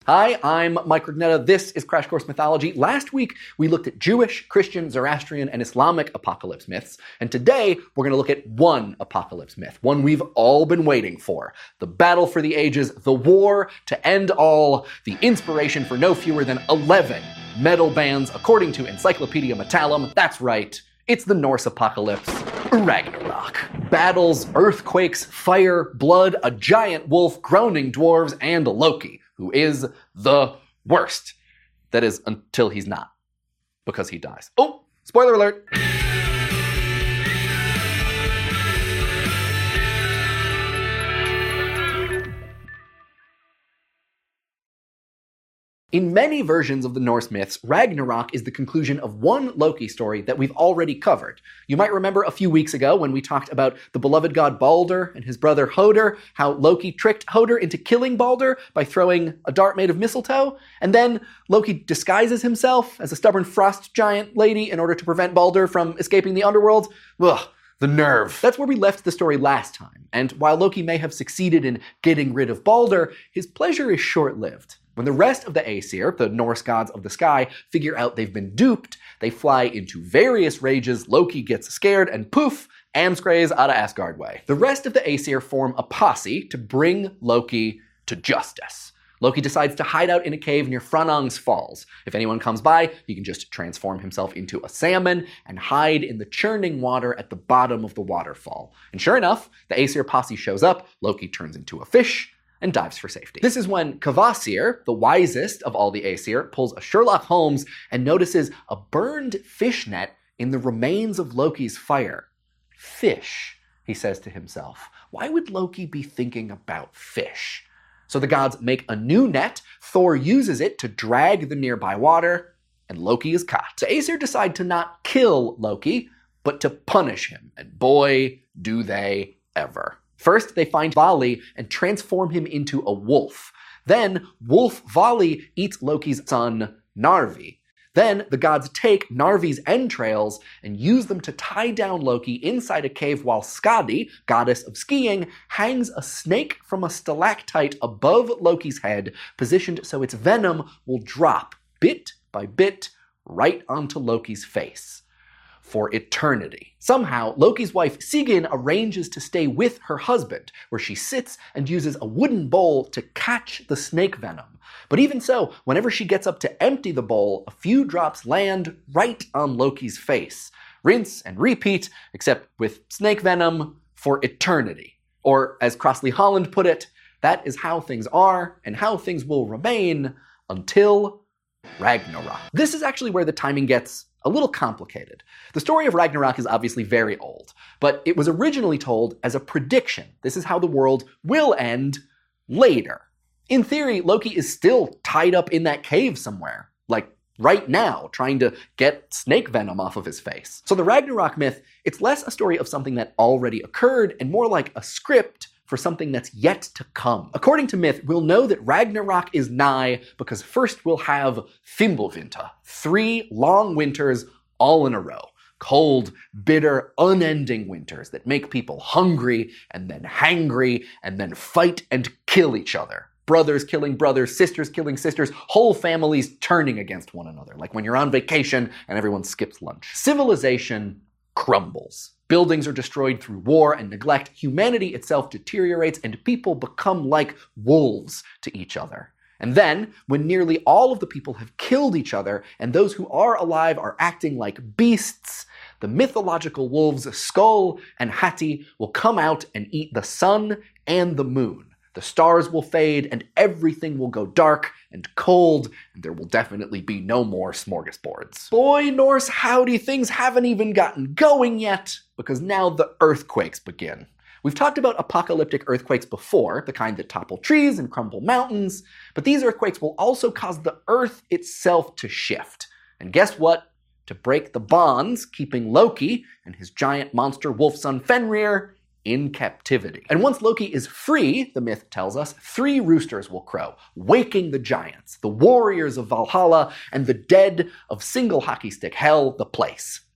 Hi, I'm Mike Rugnetta. This is Crash Course Mythology. Last week, we looked at Jewish, Christian, Zoroastrian, and Islamic apocalypse myths. And today, we're going to look at one apocalypse myth, one we've all been waiting for. The battle for the ages, the war to end all, the inspiration for no fewer than 11 metal bands, according to Encyclopedia Metallum. That's right, it's the Norse apocalypse, Ragnarok. Battles, earthquakes, fire, blood, a giant wolf, groaning dwarves, and Loki, who is the worst. That is, until he's not, because he dies. Oh, spoiler alert! In many versions of the Norse myths, Ragnarok is the conclusion of one Loki story that we've already covered. You might remember a few weeks ago when we talked about the beloved god Balder and his brother Hoder, how Loki tricked Hoder into killing Balder by throwing a dart made of mistletoe, and then Loki disguises himself as a stubborn frost giant lady in order to prevent Balder from escaping the underworld. Ugh. The nerve. That's where we left the story last time, and while Loki may have succeeded in getting rid of Balder, his pleasure is short-lived. When the rest of the Aesir, the Norse gods of the sky, figure out they've been duped, they fly into various rages, Loki gets scared, and poof, Amscray's out of Asgard way. The rest of the Aesir form a posse to bring Loki to justice. Loki decides to hide out in a cave near Franang's Falls. If anyone comes by, he can just transform himself into a salmon and hide in the churning water at the bottom of the waterfall. And sure enough, the Aesir posse shows up, Loki turns into a fish, and dives for safety. This is when Kvasir, the wisest of all the Aesir, pulls a Sherlock Holmes and notices a burned fish net in the remains of Loki's fire. Fish, he says to himself. Why would Loki be thinking about fish? So the gods make a new net, Thor uses it to drag the nearby water, and Loki is caught. The Aesir decide to not kill Loki, but to punish him, and boy, do they ever. First, they find Vali and transform him into a wolf. Then, Wolf Vali eats Loki's son, Narvi. Then, the gods take Narvi's entrails and use them to tie down Loki inside a cave while Skadi, goddess of skiing, hangs a snake from a stalactite above Loki's head, positioned so its venom will drop, bit by bit, right onto Loki's face. For eternity. Somehow, Loki's wife Sigyn arranges to stay with her husband, where she sits and uses a wooden bowl to catch the snake venom. But even so, whenever she gets up to empty the bowl, a few drops land right on Loki's face. Rinse and repeat, except with snake venom for eternity. Or, as Crossley Holland put it, that is how things are and how things will remain until Ragnarok. This is actually where the timing gets a little complicated. The story of Ragnarok is obviously very old, but it was originally told as a prediction. This is how the world will end later. In theory, Loki is still tied up in that cave somewhere, like right now, trying to get snake venom off of his face. So the Ragnarok myth, it's less a story of something that already occurred and more like a script for something that's yet to come. According to myth, we'll know that Ragnarok is nigh because first we'll have Fimbulvinter, 3 long winters all in a row. Cold, bitter, unending winters that make people hungry and then hangry and then fight and kill each other. Brothers killing brothers, sisters killing sisters, whole families turning against one another, like when you're on vacation and everyone skips lunch. Civilization crumbles. Buildings are destroyed through war and neglect, humanity itself deteriorates, and people become like wolves to each other. And then, when nearly all of the people have killed each other, and those who are alive are acting like beasts, the mythological wolves Skoll and Hati will come out and eat the sun and the moon. The stars will fade, and everything will go dark and cold, and there will definitely be no more smorgasbords. Boy, Norse howdy, things haven't even gotten going yet, because now the earthquakes begin. We've talked about apocalyptic earthquakes before, the kind that topple trees and crumble mountains, but these earthquakes will also cause the earth itself to shift. And guess what? To break the bonds keeping Loki and his giant monster wolf son Fenrir in captivity. And once Loki is free, the myth tells us, 3 roosters will crow, waking the giants, the warriors of Valhalla, and the dead of single hockey stick hell, the place.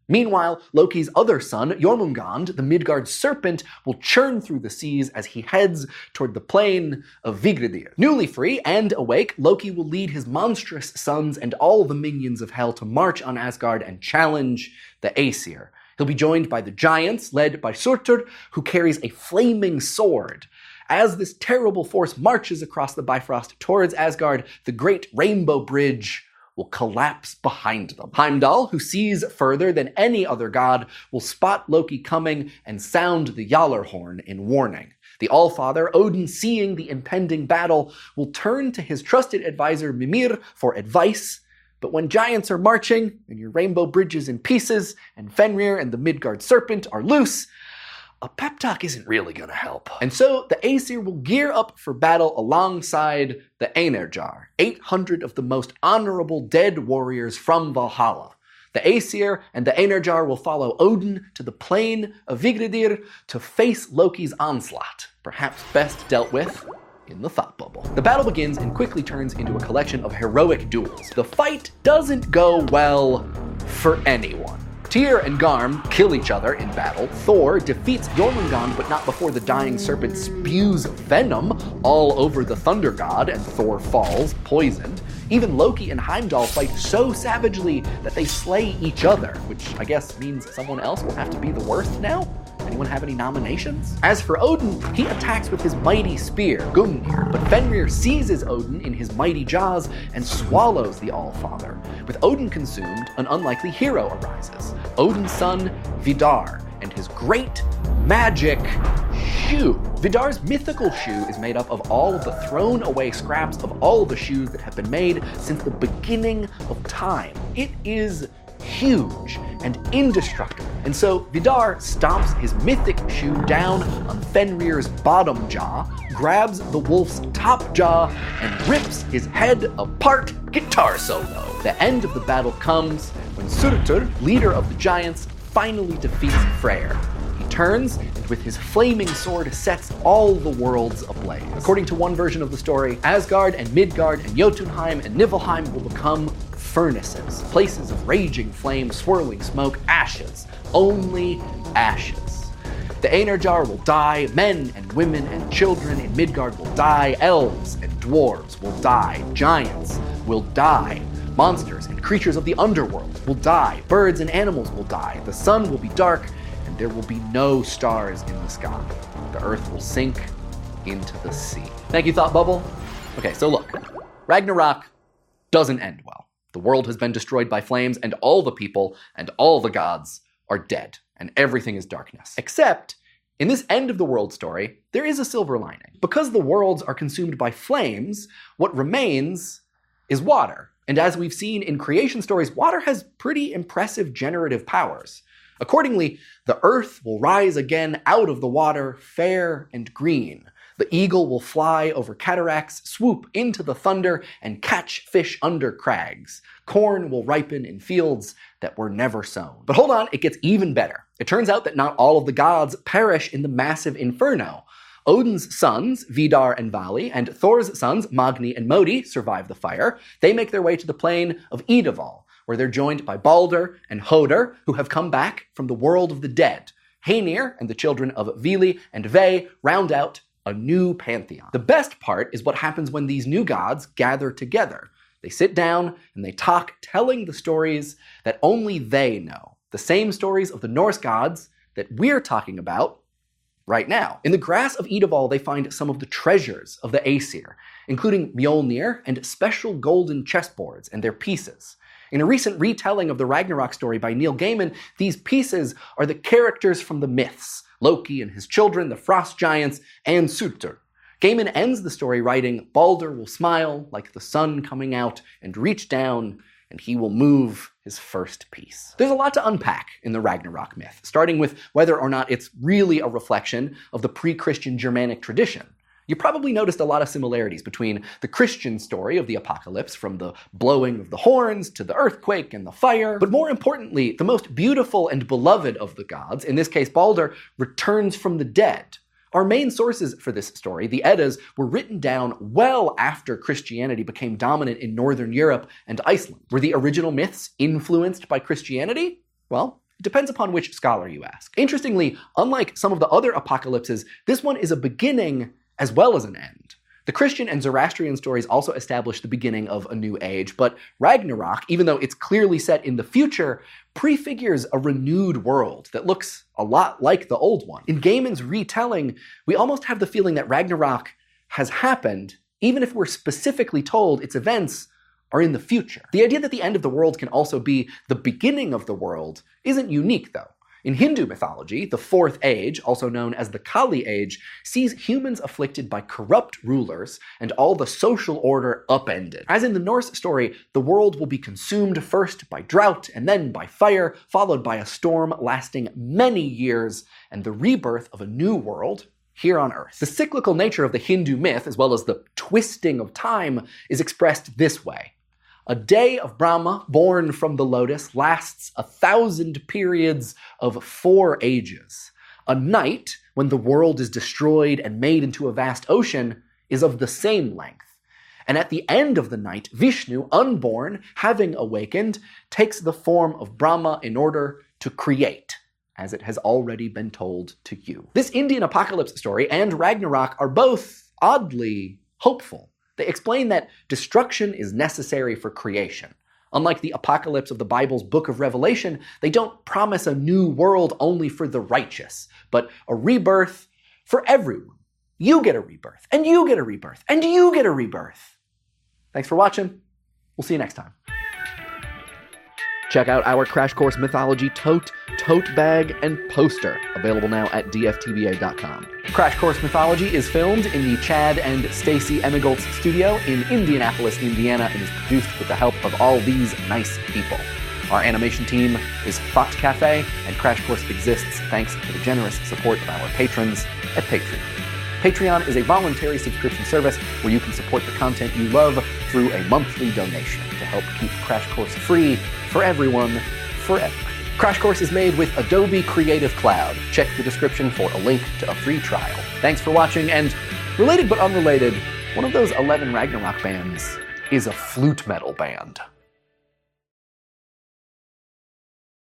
Meanwhile, Loki's other son, Jormungand, the Midgard serpent, will churn through the seas as he heads toward the plain of Vigridir. Newly free and awake, Loki will lead his monstrous sons and all the minions of Hel to march on Asgard and challenge the Aesir. He'll be joined by the giants, led by Surtur, who carries a flaming sword. As this terrible force marches across the Bifrost towards Asgard, the great Rainbow Bridge will collapse behind them. Heimdall, who sees further than any other god, will spot Loki coming and sound the Gjallarhorn in warning. The Allfather, Odin, seeing the impending battle, will turn to his trusted advisor Mimir for advice. But when giants are marching, and your Rainbow Bridge is in pieces, and Fenrir and the Midgard Serpent are loose, a pep talk isn't really gonna help. And so the Aesir will gear up for battle alongside the Einherjar, 800 of the most honorable dead warriors from Valhalla. The Aesir and the Einherjar will follow Odin to the plain of Vigridir to face Loki's onslaught, perhaps best dealt with in the thought bubble. The battle begins and quickly turns into a collection of heroic duels. The fight doesn't go well for anyone. Tyr and Garm kill each other in battle. Thor defeats Jormungand, but not before the dying serpent spews venom all over the thunder god and Thor falls, poisoned. Even Loki and Heimdall fight so savagely that they slay each other, which I guess means someone else will have to be the worst now? Anyone have any nominations? As for Odin, he attacks with his mighty spear, Gungnir, but Fenrir seizes Odin in his mighty jaws and swallows the Allfather. With Odin consumed, an unlikely hero arises, Odin's son, Vidar, and his great magic shoe. Vidar's mythical shoe is made up of all of the thrown away scraps of all of the shoes that have been made since the beginning of time. It is huge and indestructible. And so Vidar stomps his mythic shoe down on Fenrir's bottom jaw, grabs the wolf's top jaw, and rips his head apart. Guitar solo. The end of the battle comes when Surtur, leader of the giants, finally defeats Freyr. He turns and with his flaming sword sets all the worlds ablaze. According to one version of the story, Asgard and Midgard and Jotunheim and Niflheim will become furnaces, places of raging flame, swirling smoke, ashes, only ashes. The Einherjar will die, men and women and children in Midgard will die, elves and dwarves will die, giants will die, monsters and creatures of the underworld will die, birds and animals will die, the sun will be dark, and there will be no stars in the sky. The earth will sink into the sea. Thank you, Thought Bubble. Okay, so look, Ragnarok doesn't end well. The world has been destroyed by flames, and all the people and all the gods are dead, and everything is darkness. Except, in this end of the world story, there is a silver lining. Because the worlds are consumed by flames, what remains is water. And as we've seen in creation stories, water has pretty impressive generative powers. Accordingly, the earth will rise again out of the water, fair and green. The eagle will fly over cataracts, swoop into the thunder, and catch fish under crags. Corn will ripen in fields that were never sown. But hold on, it gets even better. It turns out that not all of the gods perish in the massive inferno. Odin's sons, Vidar and Vali, and Thor's sons, Magni and Modi, survive the fire. They make their way to the plain of Idaval, where they're joined by Balder and Hodor, who have come back from the world of the dead. Haenir and the children of Vili and Ve round out a new pantheon. The best part is what happens when these new gods gather together. They sit down and they talk, telling the stories that only they know. The same stories of the Norse gods that we're talking about right now. In the grass of Idaval, they find some of the treasures of the Aesir, including Mjolnir and special golden chessboards and their pieces. In a recent retelling of the Ragnarok story by Neil Gaiman, these pieces are the characters from the myths, Loki and his children, the frost giants, and Surtur. Gaiman ends the story writing, Balder will smile like the sun coming out and reach down, and he will move his first piece. There's a lot to unpack in the Ragnarok myth, starting with whether or not it's really a reflection of the pre-Christian Germanic tradition. You probably noticed a lot of similarities between the Christian story of the apocalypse, from the blowing of the horns to the earthquake and the fire. But more importantly, the most beautiful and beloved of the gods, in this case Balder, returns from the dead. Our main sources for this story, the Eddas, were written down well after Christianity became dominant in Northern Europe and Iceland. Were the original myths influenced by Christianity? Well, It depends upon which scholar you ask. Interestingly, unlike some of the other apocalypses, this one is a beginning as well as an end. The Christian and Zoroastrian stories also establish the beginning of a new age, but Ragnarok, even though it's clearly set in the future, prefigures a renewed world that looks a lot like the old one. In Gaiman's retelling, we almost have the feeling that Ragnarok has happened, even if we're specifically told its events are in the future. The idea that the end of the world can also be the beginning of the world isn't unique, though. In Hindu mythology, the Fourth Age, also known as the Kali Age, sees humans afflicted by corrupt rulers and all the social order upended. As in the Norse story, the world will be consumed first by drought and then by fire, followed by a storm lasting many years, and the rebirth of a new world here on Earth. The cyclical nature of the Hindu myth, as well as the twisting of time, is expressed this way. A day of Brahma, born from the lotus, lasts 1,000 periods of 4 ages. A night, when the world is destroyed and made into a vast ocean, is of the same length. And at the end of the night, Vishnu, unborn, having awakened, takes the form of Brahma in order to create, as it has already been told to you. This Indian apocalypse story and Ragnarok are both oddly hopeful. They explain that destruction is necessary for creation. Unlike the apocalypse of the Bible's Book of Revelation, they don't promise a new world only for the righteous, but a rebirth for everyone. You get a rebirth, and you get a rebirth, and you get a rebirth. Thanks for watching. We'll see you next time. Check out our Crash Course Mythology tote bag, and poster, available now at dftba.com. Crash Course Mythology is filmed in the Chad and Stacy Emigoltz studio in Indianapolis, Indiana, and is produced with the help of all these nice people. Our animation team is Thought Cafe, and Crash Course exists thanks to the generous support of our patrons at Patreon. Patreon is a voluntary subscription service where you can support the content you love through a monthly donation to help keep Crash Course free for everyone, forever. Crash Course is made with Adobe Creative Cloud. Check the description for a link to a free trial. Thanks for watching, and related but unrelated, one of those 11 Ragnarok bands is a flute metal band.